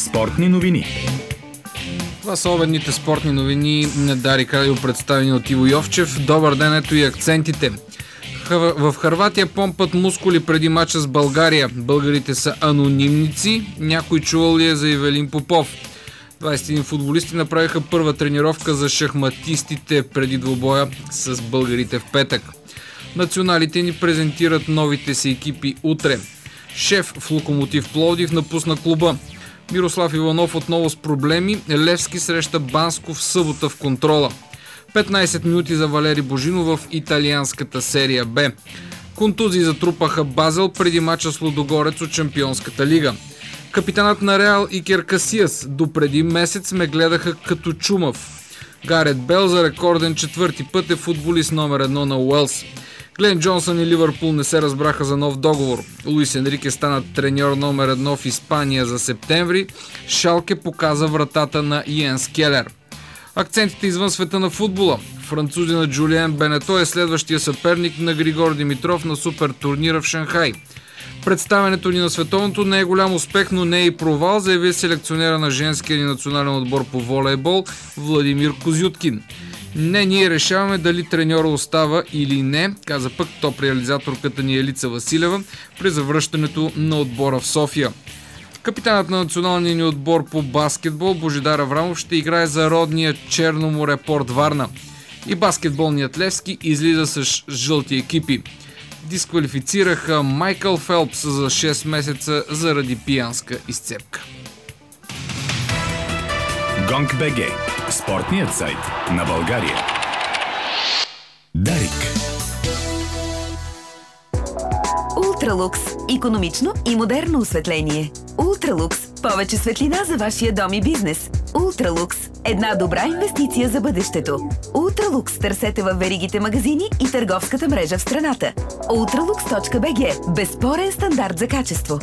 Спортни новини. Това са обедните спортни новини на Дарик Радио, представени от Иво Йовчев. Добър ден, ето и акцентите. В Хърватия помпат мускули преди мача с България. Българите са анонимници. Някой чувал ли е за Ивелин Попов? 21 футболисти направиха първа тренировка за шахматистите преди двубоя с българите в петък. Националите ни презентират новите си екипи утре. Шеф в Локомотив Пловдив напусна клуба. Мирослав Иванов отново с проблеми. Левски среща Банско в събота в контрола. 15 минути за Валери Божинов в италианската серия Б. Контузии затрупаха Базел преди мача с Лудогорец от Шампионската лига. Капитанът на Реал Икер Касияс допреди месец ме гледаха като чумав. Гарет Бел за рекорден четвърти път е футболист номер 1 на Уелс. Глен Джонсън и Ливърпул не се разбраха за нов договор. Луис Енрике стана треньор номер 1 в Испания за септември. Шалке показа вратата на Йенс Келер. Акцентите извън света на футбола. Французинът Джулиен Бенето е следващия съперник на Григор Димитров на супер турнира в Шанхай. Представянето ни на световното не е голям успех, но не е и провал, заяви селекционера на женския ни национален отбор по волейбол Владимир Козюткин. Не, ние решаваме дали треньора остава или не, каза пък топ реализаторката ни Елица Василева при завръщането на отбора в София. Капитанът на националния ни отбор по баскетбол Божидар Аврамов ще играе за родния Черноморепорт Варна. И баскетболният Левски излиза с жълти екипи. Дисквалифицираха Майкъл Фелпс за 6 месеца заради пиянска изцепка. Гонг.бг. Спортният сайт на България. Дарик. Ултралукс. Икономично и модерно осветление. Ултралукс. Повече светлина за вашия дом и бизнес. Ултралукс. Една добра инвестиция за бъдещето. Ултралукс търсете във веригите магазини и търговската мрежа в страната. Ultralux.bg. Безспорен стандарт за качество.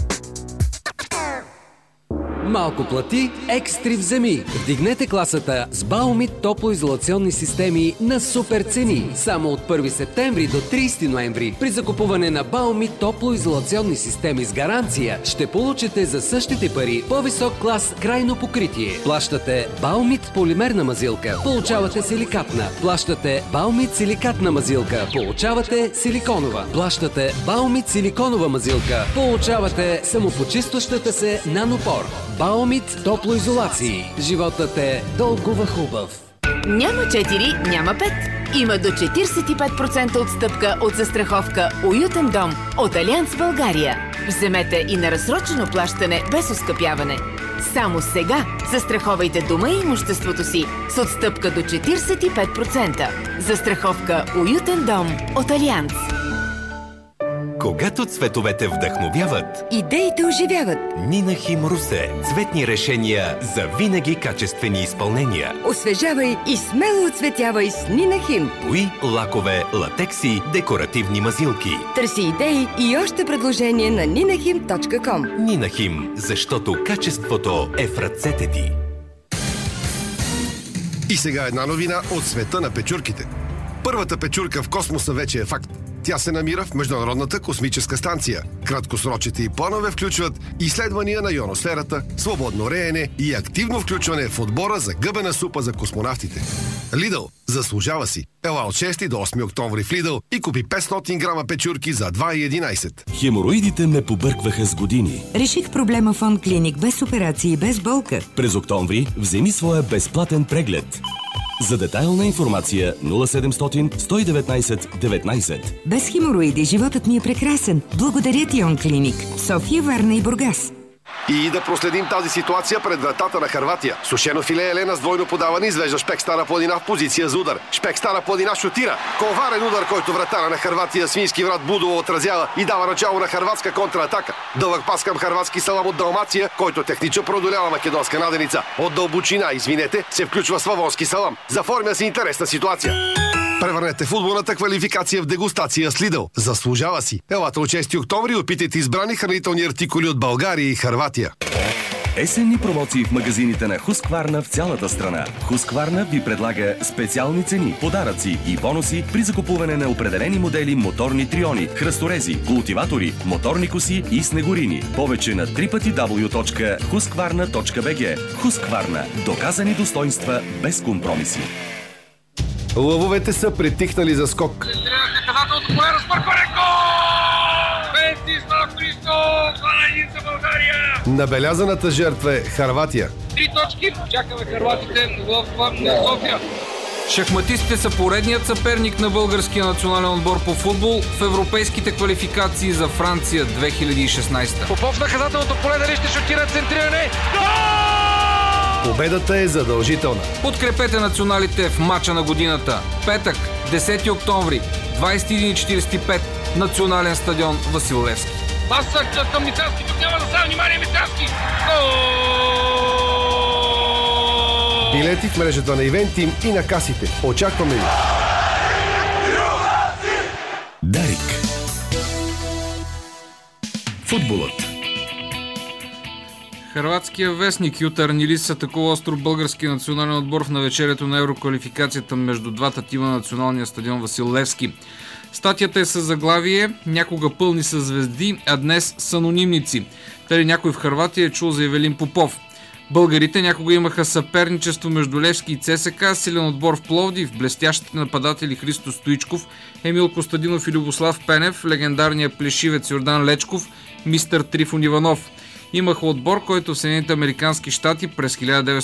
Малко плати, екстри вземи. Вдигнете класата с Баумит топлоизолационни системи на супер цени. Само от 1 септември до 30 ноември. При закупуване на Баумит топлоизолационни системи с гаранция ще получите за същите пари по-висок клас крайно покритие. Плащате Баумит полимерна мазилка, получавате силикатна. Плащате Баумит силикатна мазилка, получавате силиконова. Плащате Баумит силиконова мазилка, получавате самопочистващата се нанопор. Баумит топлоизолации. Животът е толкова хубав. Няма 4, няма 5. Има до 45% отстъпка от застраховка Уютен дом от Алианс България. Вземете и на разсрочено плащане без оскъпяване. Само сега застраховайте дома и имуществото си с отстъпка до 45%. Застраховка Уютен дом от Алианс. Когато цветовете вдъхновяват, идеите оживяват. Нинахим Русе. Цветни решения за винаги качествени изпълнения. Освежавай и смело оцветявай с Нинахим. Бои, лакове, латекси, декоративни мазилки. Търси идеи и още предложения на ninahim.com. Нинахим, защото качеството е в ръцете ти. И сега една новина от света на печурките. Първата печурка в космоса вече е факт. Тя се намира в Международната космическа станция. Краткосрочните й планове включват изследвания на ионосферата, свободно реене и активно включване в отбора за гъбена супа за космонавтите. Lidl заслужава си. Ела от 6 до 8 октомври в Lidl и купи 500 грама печурки за 2,11. Хемороидите ме побъркваха с години. Реших проблема в онклиник без операции и без болка. През октомври вземи своя безплатен преглед. За детайлна информация 0700 119 19. Без хемороиди животът ми е прекрасен. Благодаря ти, онклиник. София, Варна и Бургас. И да проследим тази ситуация пред вратата на Хърватия. Сушено филе Елена с двойно подаване извежда Шпек Стара планина в позиция за удар. Шпек Стара планина шутира. Коварен удар, който вратара на Хърватия свински врат Будова отразява и дава начало на хърватска контратака. Дълъг пас към хърватски Салам от Далмация, който технично продолява македонска наденица. От дълбочина, се включва Славонски Салам. Заформя се интересна ситуация. Превърнете футболната квалификация в дегустация с Lidl. Заслужава си. Елата от 6 октомври опитайте избрани хранителни артикули от България и Хърватия. Есенни промоции в магазините на Хускварна в цялата страна. Хускварна ви предлага специални цени, подаръци и бонуси при закупуване на определени модели моторни триони, хръсторези, култиватори, моторни коси и снегорини. Повече на www.husqvarna.bg. Хускварна. Доказани достоинства без компромиси. Лъвовете са притихнали за скок. Набелязаната жертва е Хърватия. 3 точки. Чакаме хърватите в София. Шахматистите са поредният съперник на българския национален отбор по футбол в европейските квалификации за Франция 2016. Попов наказателното поле, дали ще шутира центриране? Победата е задължителна. Подкрепете националите в мача на годината. Петък, 10 октомври, 21:45, Национален стадион Васил Левски. Пасък към Мицарски, тук няма да става внимание Мицарски. Билети в мрежата на Ивентим и на касите. Очакваме ви! Дарик. Футболът. Хърватския вестник Ютарни лист атакува остро българския национален отбор в навечерието на евроквалификацията между двата тима на националния стадион Васил Левски. Статията е със заглавие "Някога пълни са звезди, а днес са анонимници". Дали някой в Хърватия е чул за Ивелин Попов. Българите някога имаха съперничество между Левски и ЦСКА, силен отбор в Пловдив, блестящите нападатели Христо Стоичков, Емил Костадинов и Любослав Пенев, легендарният плешивец Йордан Лечков, мистър Трифон Иванов. Имаха отбор, който в Съединените американски щати през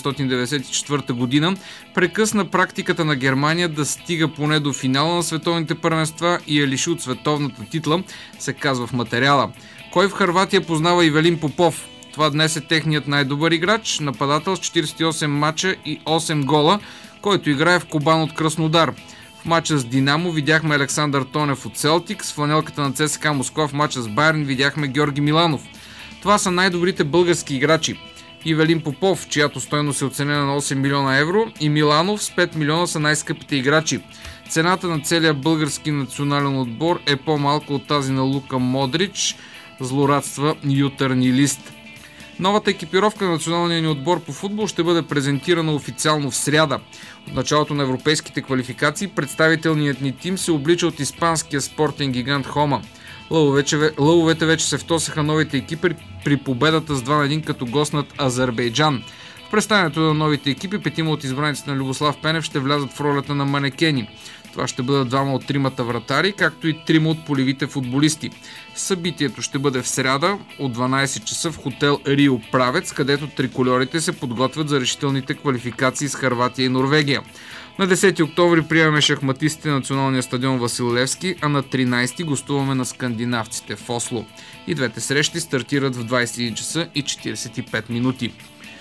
1994 година прекъсна практиката на Германия да стига поне до финала на световните първенства и я лиши от световната титла, се казва в материала. Кой в Хърватия познава Ивелин Попов? Това днес е техният най-добър играч, нападател с 48 мача и 8 гола, който играе в Кобан от Краснодар. В мача с Динамо видяхме Александър Тонев от Селтик, с фланелката на ЦСКА Москва в мача с Байерн видяхме Георги Миланов. Това са най-добрите български играчи. Ивелин Попов, чиято стойност е оценена на 8 милиона евро, и Миланов с 5 милиона са най-скъпите играчи. Цената на целия български национален отбор е по-малко от тази на Лука Модрич, злорадства Ютарни лист. Новата екипировка на националния ни отбор по футбол ще бъде презентирана официално в сряда. От началото на европейските квалификации представителният ни тим се облича от испанския спортен гигант Хома. Лъвовете вече се втосаха новите екипи при победата с 2-1 като гост над Азербайджан. В представянето на новите екипи 5 от избраниците на Любослав Пенев ще влязат в ролята на манекени. Това ще бъдат 2 от 3 вратари, както и 3 от полевите футболисти. Събитието ще бъде в сряда от 12 часа в хотел Рио Правец, където трикольорите се подготвят за решителните квалификации с Хърватия и Норвегия. На 10 октомври приемаме шахматистите на националния стадион Васил Левски, а на 13 гостуваме на скандинавците в Осло. И двете срещи стартират в 21 часа и 45 минути.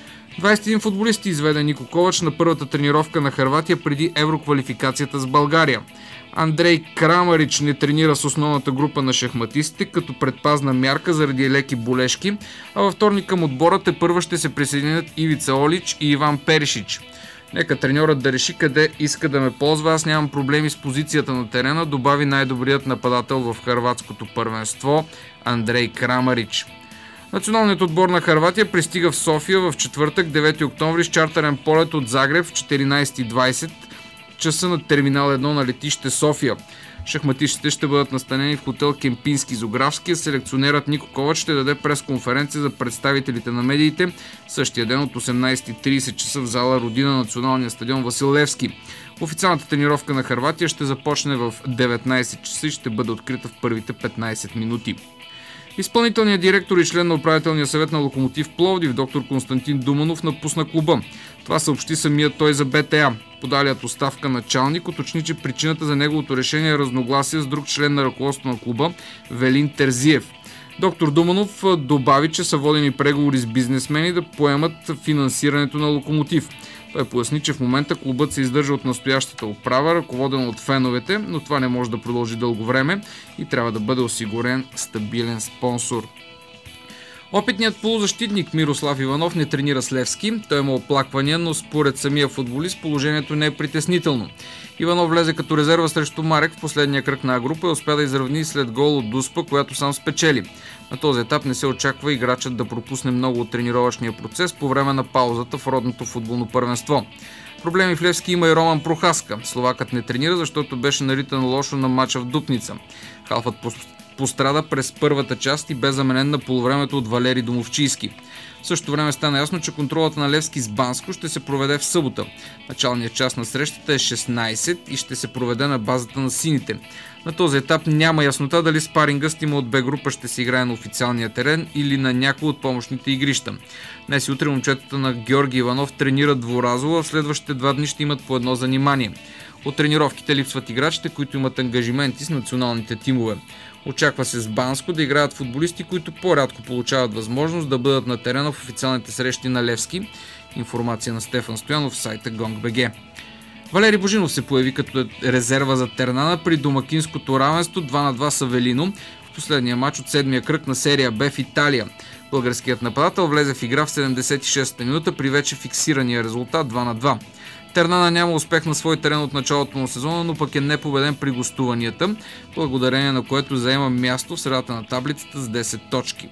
21 футболисти изведе Нико Ковач на първата тренировка на Хърватия преди евроквалификацията с България. Андрей Крамарич не тренира с основната група на шахматистите като предпазна мярка заради леки болешки, а във вторник към отбора тепърва ще се присъединят Ивица Олич и Иван Перишич. Нека треньорът да реши къде иска да ме ползва, аз нямам проблеми с позицията на терена, добави най-добрият нападател в хърватското първенство Андрей Крамарич. Националният отбор на Хърватия пристига в София в четвъртък, 9 октомври с чартърен полет от Загреб в 14:20 часа на терминал 1 на летище София. Шахматистите ще бъдат настанени в хотел Кемпински Зографски. Селекционерът Нико Ковач ще даде пресконференция за представителите на медиите същия ден от 18:30 часа в зала Родина на националния стадион Васил Левски. Официалната тренировка на Хърватия ще започне в 19 часа и ще бъде открита в първите 15 минути. Изпълнителният директор и член на управителния съвет на Локомотив Пловдив, доктор Константин Думанов, напусна клуба. Това съобщи самият той за БТА. Подалият оставка началник уточни, че причината за неговото решение е разногласие с друг член на ръководството на клуба, Велин Терзиев. Доктор Думанов добави, че са водени преговори с бизнесмени да поемат финансирането на Локомотив. Той поясни, че в момента клубът се издържа от настоящата управа, ръководен от феновете, но това не може да продължи дълго време и трябва да бъде осигурен стабилен спонсор. Опитният полузащитник Мирослав Иванов не тренира с Левски. Той има оплаквания, но според самия футболист положението не е притеснително. Иванов влезе като резерва срещу Марек в последния кръг на група и успя да изравни след гол от Дуспа, която сам спечели. На този етап не се очаква играчът да пропусне много от тренировъчния процес по време на паузата в родното футболно първенство. Проблеми в Левски има и Роман Прохаска. Словакът не тренира, защото беше наритан лошо на мача в Дупница. Халфът пострада през първата част и бе заменен на полувремето от Валери Домовчийски. В същото време стана ясно, че контролът на Левски с Банско ще се проведе в събота. Началният час на срещата е 16 и ще се проведе на базата на сините. На този етап няма яснота дали спаринга с тима от Б група ще се играе на официалния терен или на някои от помощните игрища. Днес и утре момчетата на Георги Иванов тренират дворазово, а в следващите 2 дни ще имат по едно занимание. От тренировките липсват играчите, които имат ангажименти с националните тимове. Очаква се с Банско да играят футболисти, които по-рядко получават възможност да бъдат на терена в официалните срещи на Левски. Информация на Стефан Стоянов в сайта Gong.bg. Валери Божинов се появи като резерва за Тернана при домакинското равенство 2-2 с Авелино в последния матч от 7-я кръг на серия Б в Италия. Българският нападател влезе в игра в 76-та минута при вече фиксирания резултат 2-2. Тернана няма успех на свой терен от началото на сезона, но пък е непобеден при гостуванията, благодарение на което заема място в средата на таблицата с 10 точки.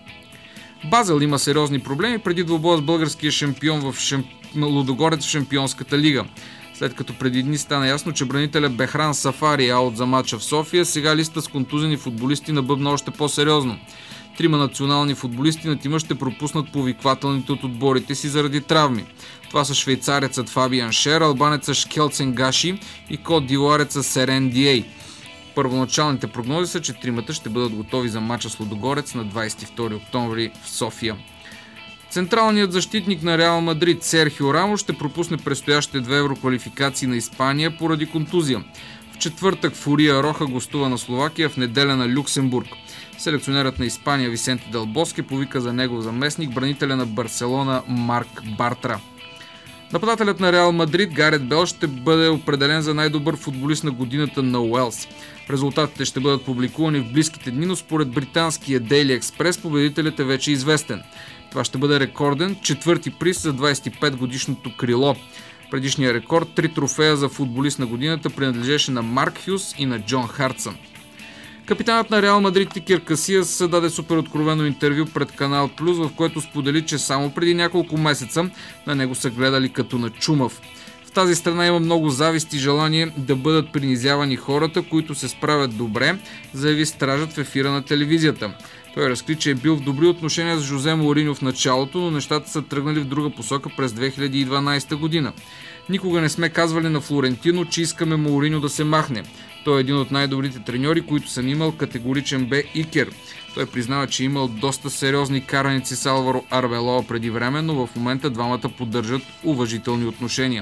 Базел има сериозни проблеми преди двубоя с българския шампион в Лудогорец в Шампионската лига. След като преди дни стана ясно, че бранителя Бехран Сафари е аут за мача в София, сега листа с контузени футболисти набъбна още по-сериозно. 3 национални футболисти на тима ще пропуснат повиквателните от отборите си заради травми. Това са швейцарецът Фабиан Шер, албанецът Шкелцен Гаши и кот-дивоарецът Серен Дией. Първоначалните прогнози са, че 3 ще бъдат готови за мача с Лудогорец на 22 октомври в София. Централният защитник на Реал Мадрид Серхио Рамос ще пропусне предстоящите 2 евроквалификации на Испания поради контузия. В четвъртък Фурия Роха гостува на Словакия, в неделя на Люксембург. Селекционерът на Испания Висенте Дел Боске повика за негов заместник бранителя на Барселона Марк Бартра. Нападателят на Реал Мадрид Гарет Бел ще бъде определен за най-добър футболист на годината на Уелс. Резултатите ще бъдат публикувани в близките дни, но според британския Daily Express победителят е вече известен. Това ще бъде рекорден 4-ти приз за 25-годишното крило. Предишният рекорд 3 трофея за футболист на годината принадлежеше на Марк Хюс и на Джон Хартсън. Капитанът на Реал Мадрид Икер Касияс даде супер откровено интервю пред Канал Плюс, в което сподели, че само преди няколко месеца на него са гледали като на чумав. В тази страна има много завист и желание да бъдат принизявани хората, които се справят добре, заяви стражът в ефира на телевизията. Той разкри, че е бил в добри отношения с Жозе Моуриньо в началото, но нещата са тръгнали в друга посока през 2012 година. Никога не сме казвали на Флорентино, че искаме Моуриньо да се махне. Той е един от най-добрите треньори, които съм имал, категоричен бе Икер. Той признава, че е имал доста сериозни караници с Алваро Арбелоа преди време, но в момента двамата поддържат уважителни отношения.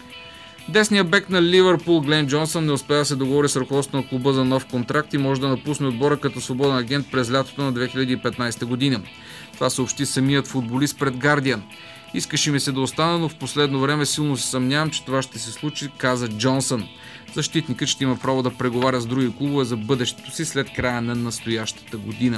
Десният бек на Ливърпул Глен Джонсън не успя да се договори с ръководството на клуба за нов контракт и може да напусне отбора като свободен агент през лятото на 2015 година. Това съобщи самият футболист пред Guardian. Искаше ми се да остана, но в последно време силно се съмнявам, че това ще се случи, каза Джонсън. Защитникът ще има право да преговаря с други клубове за бъдещето си след края на настоящата година.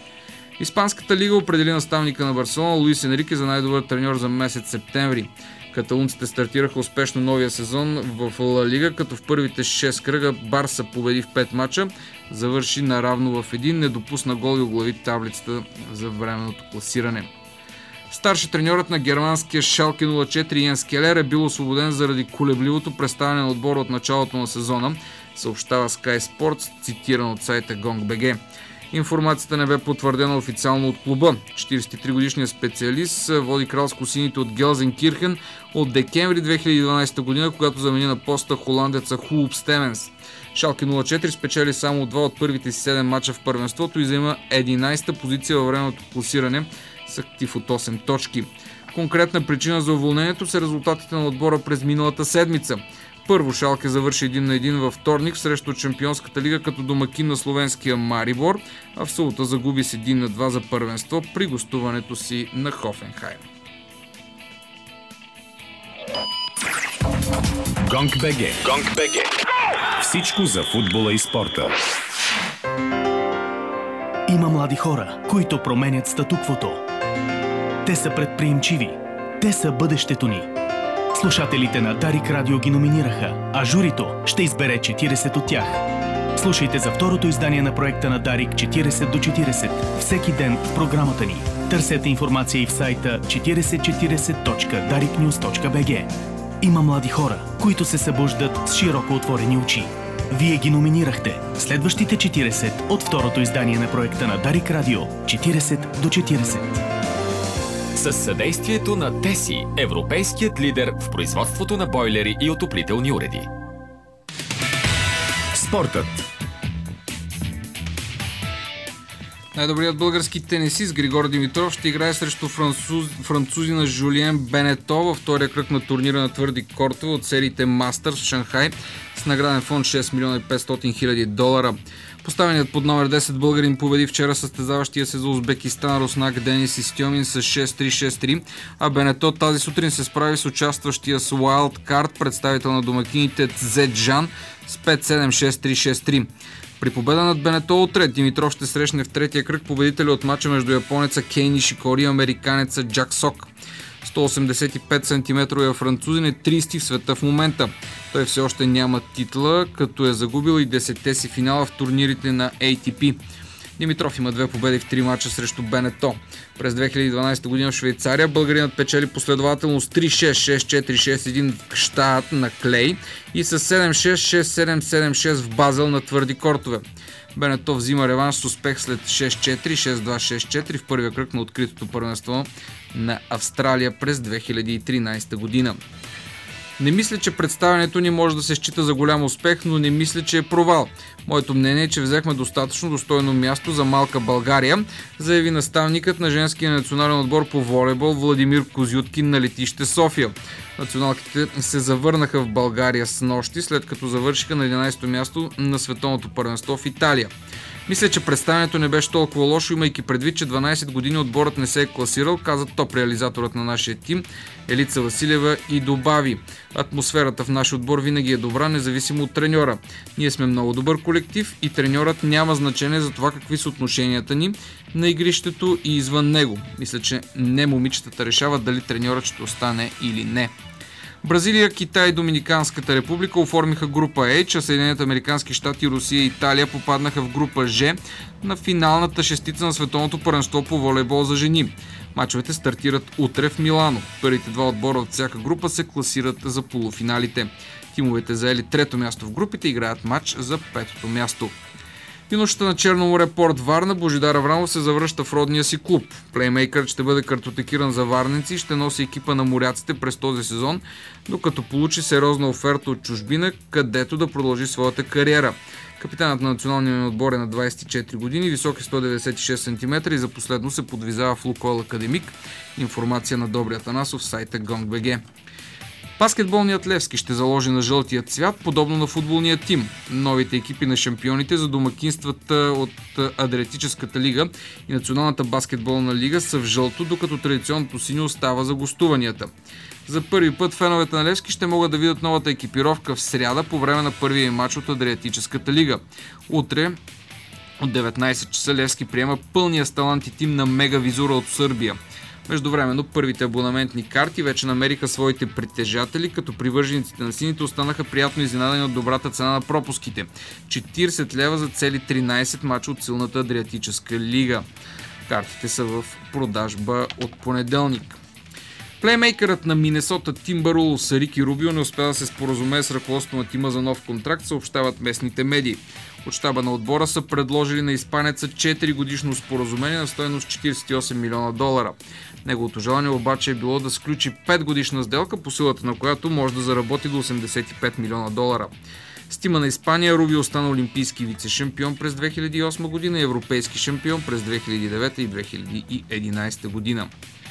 Испанската лига определи наставника на Барселона Луис Енрике за най-добър треньор за месец септември. Каталунците стартираха успешно новия сезон в Ла Лига, като в първите 6 кръга Барса победи в 5 мача, завърши наравно в един, не допусна гол и оглави таблицата за временното класиране. Старши треньорът на германския Шалке 04 Йенс Келер е бил освободен заради колебливото представяне на отбора от началото на сезона, съобщава Sky Sports, цитиран от сайта Gong.bg. Информацията не бе потвърдена официално от клуба. 43-годишният специалист води кралско-сините от Гелзенкирхен от декември 2012 година, когато замени на поста холандеца Хулп Стеменс. Шалке 04 спечели само 2 от първите си 7 мача в първенството и заема 11-та позиция във временното класиране с актив от 8 точки. Конкретна причина за уволнението са резултатите на отбора през миналата седмица. Първо Шалке завърши 1-1 във вторник срещу Чемпионската лига като домакин на словенския Марибор, а в събота загуби с 1-2 за първенство при гостуването си на Хофенхайм. Gong.bg. Всичко за футбола и спорта. Има млади хора, които променят статуквото. Те са предприемчиви. Те са бъдещето ни. Слушателите на Дарик Радио ги номинираха, а журито ще избере 40 от тях. Слушайте за второто издание на проекта на Дарик 40 до 40 всеки ден в програмата ни. Търсете информация и в сайта 4040.dariknews.bg. Има млади хора, които се събуждат с широко отворени очи. Вие ги номинирахте. Следващите 40 от второто издание на проекта на Дарик Радио 40 до 40. Със съдействието на Теси, европейският лидер в производството на бойлери и отоплителни уреди. Спортът. Най-добрият български тенисист Григор Димитров ще играе срещу французина Жулиен Бенето във втория кръг на турнира на твърди кортове от сериите Мастърс в Шанхай с награден фонд 6 милиона и 500 хиляди долара. Поставеният под номер 10 българин победи вчера състезаващия се за Узбекистан руснак Денис Истьомин с 6-3-6-3, а Бенето тази сутрин се справи с участващия с Уайлд Карт, представител на домакините Цзеджан с 5-7-6-3-6-3. При победа над Бенето утре Димитров ще срещне в третия кръг победителя от мача между японеца Кей Нишикори и американеца Джак Сок. 185 см французин е 30 в света в момента. Той все още няма титла, като е загубил и 10-те си финала в турнирите на ATP. Димитров има 2 победи в 3 мача срещу Бенето. През 2012 година в Швейцария българинът печели последователно с 3-6, 6-4, 6-1 в Гштаат на клей и с 7-6, 6-7, 7-6 в Базел на твърди кортове. Бенето взима реванш с успех след 6-4, 6-2, 6-4 в първия кръг на откритото първенство на Австралия през 2013 година. Не мисля, че представянето ни може да се счита за голям успех, но не мисля, че е провал. Моето мнение е, че взехме достатъчно достойно място за малка България, заяви наставникът на женския национален отбор по волейбол Владимир Козюткин на летище София. Националките се завърнаха в България с нощи, след като завършиха на 11-то място на световното първенство в Италия. Мисля, че представянето не беше толкова лошо, имайки предвид, че 12 години отборът не се е класирал, каза топ реализаторът на нашия тим Елица Василева и добави: атмосферата в нашия отбор винаги е добра, независимо от треньора. Ние сме много добър колектив и треньорът няма значение за това какви са отношенията ни на игрището и извън него. Мисля, че не момичетата решават дали треньорът ще остане или не. Бразилия, Китай и Доминиканската република оформиха група H, а Съединените американски щати, Русия и Италия попаднаха в група Ж на финалната шестица на световното първенство по волейбол за жени. Мачовете стартират утре в Милано. Първите 2 отбора от всяка група се класират за полуфиналите. Тимовете заели 3-то място в групите играят матч за 5-то място. Юношата на Черно море Порт Варна Божидар Аврамов се завръща в родния си клуб. Плеймейкърът ще бъде картотекиран за варненци и ще носи екипа на моряците през този сезон, докато получи сериозна оферта от чужбина, където да продължи своята кариера. Капитанът на националния отбор е на 24 години, висок е 196 см и за последно се подвизава в Лукойл Академик. Информация на Добри Атанасов в сайта Gong.bg. Баскетболният Левски ще заложи на жълтия цвят, подобно на футболния тим. Новите екипи на шампионите за домакинствата от Адриатическата лига и Националната баскетболна лига са в жълто, докато традиционното синьо остава за гостуванията. За първи път феновете на Левски ще могат да видят новата екипировка в сряда по време на първия матч от Адриатическата лига. Утре от 19 часа Левски приема пълния с таланти тим на Мега Визура от Сърбия. Междувременно първите абонаментни карти вече намериха своите притежатели, като привържениците на сините останаха приятно изненадани от добрата цена на пропуските. 40 лева за цели 13 мача от силната Адриатическа лига. Картите са в продажба от понеделник. Плеймейкърът на Минесота Тимбърлс Рики Рубио не успя да се споразумее с ръководството на тима за нов контракт, съобщават местните медии. От щаба на отбора са предложили на испанеца 4 годишно споразумение на стойност 48 милиона долара. Неговото желание обаче е било да сключи 5 годишна сделка, по силата на която може да заработи до 85 милиона долара. С тима на Испания Рубио стана олимпийски вице-шампион през 2008 година и европейски шампион през 2009 и 2011 година.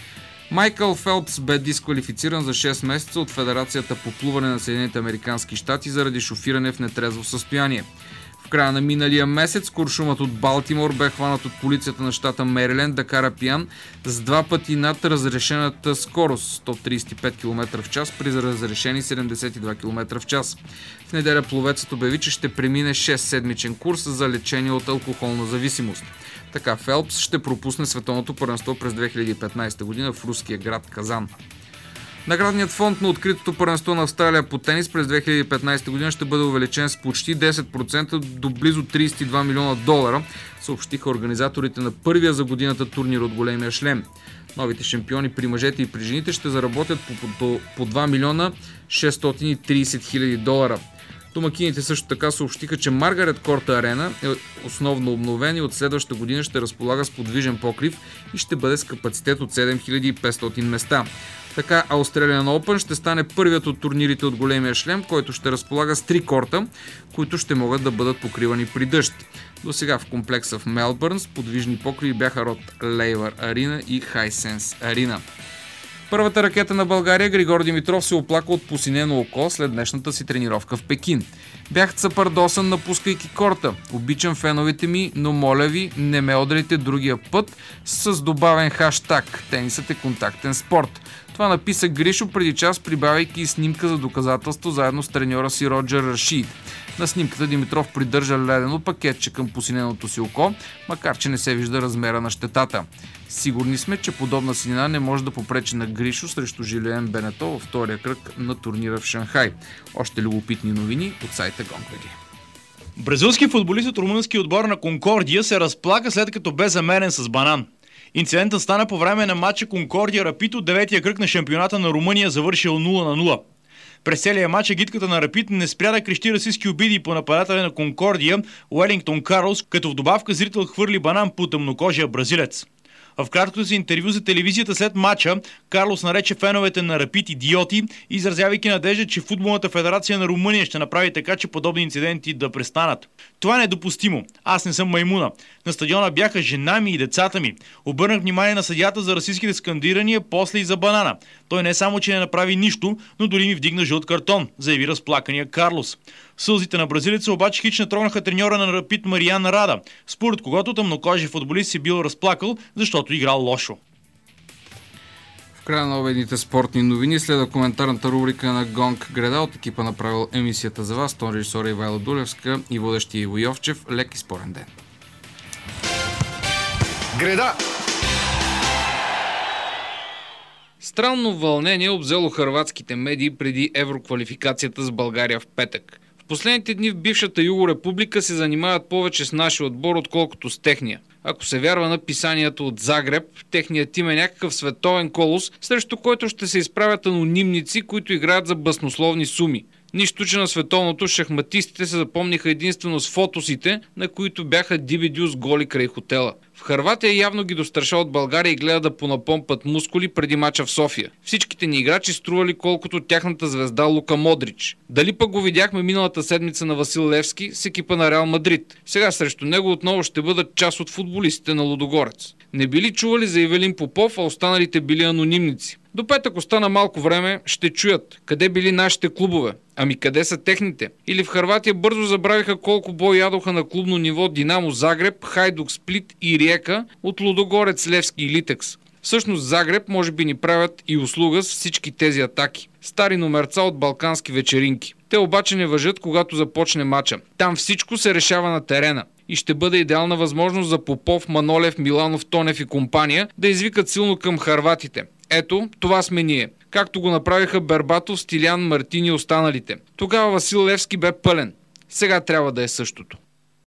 Майкъл Фелпс бе дисквалифициран за 6 месеца от Федерацията по плуване на Съединените американски щати заради шофиране в нетрезво състояние. В края на миналия месец куршумът от Балтимор бе хванат от полицията на щата Мериленд да кара пиян с 2 пъти над разрешената скорост 135 км в час при разрешени 72 км в час. В неделя пловецът обяви, че ще премине 6-седмичен курс за лечение от алкохолна зависимост. Така Фелпс ще пропусне световното първенство през 2015 година в руския град Казан. Наградният фонд на откритото първенство на Австралия по тенис през 2015 година ще бъде увеличен с почти 10% до близо $32 милиона, съобщиха организаторите на първия за годината турнир от големия шлем. Новите шампиони при мъжете и при жените ще заработят по $2 милиона 630 хиляди. Домакините също така съобщиха, че Маргарет Корт Арена е основно обновен и от следващата година ще разполага с подвижен покрив и ще бъде с капацитет от 7500 места. Така Australian Open ще стане първият от турнирите от големия шлем, който ще разполага с 3 корта, които ще могат да бъдат покривани при дъжд. До сега в комплекса в Мелбърн с подвижни покриви бяха Род Лейвър Арена и Хайсенс Арена. Първата ракета на България Григор Димитров се оплака от посинено око след днешната си тренировка в Пекин. Бях цапардосан, напускайки корта. Обичам феновете ми, но моля ви, не ме ударите другия път с добавен хаштаг «Тенисът е контактен спорт». Това написа Гришо преди час, прибавяйки и снимка за доказателство заедно с треньора си Роджер Рашид. На снимката Димитров придържа ледено пакетче към посиненото си око, макар че не се вижда размера на щетата. Сигурни сме, че подобна синина не може да попречи на Гришо срещу Жилиен Бенето във втория кръг на турнира в Шанхай. Още любопитни новини от сайта GONG.BG. Бразилски футболист от румънския отбор на Конкордия се разплака след като бе замерен с банан. Инцидентът стана по време на матча Конкордия Рапид от 9-я кръг на шампионата на Румъния, завършил 0-0. През целия матч агитката на Рапид не спря да крещи расистски обиди по нападателя на Конкордия Уелингтон Карлос, като в добавка зрител хвърли банан по тъмнокожия бразилец. В краткото си интервю за телевизията след матча, Карлос нарече феновете на Рапид идиоти, изразявайки надежда, че Футболната федерация на Румъния ще направи така, че подобни инциденти да престанат. Това не е допустимо. Аз не съм маймуна. На стадиона бяха жена ми и децата ми. Обърнах внимание на съдията за расистските скандирания, после и за банана. Той не само, че не направи нищо, но дори ми вдигна жълт картон, заяви разплакания Карлос. Сълзите на бразилеца обаче хич не трогнаха треньора на Рапид Мариан Рада, според когото тъмнокожи футболист си бил разплакал, защото играл лошо. В края на обедните спортни новини следва коментарната рубрика на Гонг Греда от екипа направил емисията за вас, тон режисора Ивайло Дулевска и водещия Иво Йовчев. Лек и спорен ден. Греда! Странно вълнение обзело хърватските медии преди евроквалификацията с България в петък. В последните дни в бившата Югорепублика се занимават повече с нашия отбор, отколкото с техния. Ако се вярва на писанието от Загреб, техният тим е някакъв световен колос, срещу който ще се изправят анонимници, които играят за баснословни суми. Нищо, че на световното шахматистите се запомниха единствено с фотосите, на които бяха дибидю с голи край хотела. В Хърватия явно ги достраша от България и гледа да понапомпат мускули преди мача в София. Всичките ни играчи стрували колкото тяхната звезда Лука Модрич. Дали пък го видяхме миналата седмица на Васил Левски с екипа на Реал Мадрид. Сега срещу него отново ще бъдат част от футболистите на Лудогорец. Не били чували за Ивелин Попов, а останалите били анонимници. До петък остана малко време, ще чуят къде били нашите клубове. Ами къде са техните? Или в Хърватия бързо забравиха колко бой ядоха на клубно ниво Динамо Загреб, Хайдук Сплит и Риека от Лудогорец, Левски и Литекс. Всъщност Загреб може би ни правят и услуга с всички тези атаки. Стари номерца от балкански вечеринки. Те обаче не важат, когато започне мача. Там всичко се решава на терена. И ще бъде идеална възможност за Попов, Манолев, Миланов, Тонев и компания да извикат силно към хърватите. Ето, това сме ние. Както го направиха Бербатов, Стилян, Мартин и останалите. Тогава Васил Левски бе пълен. Сега трябва да е същото.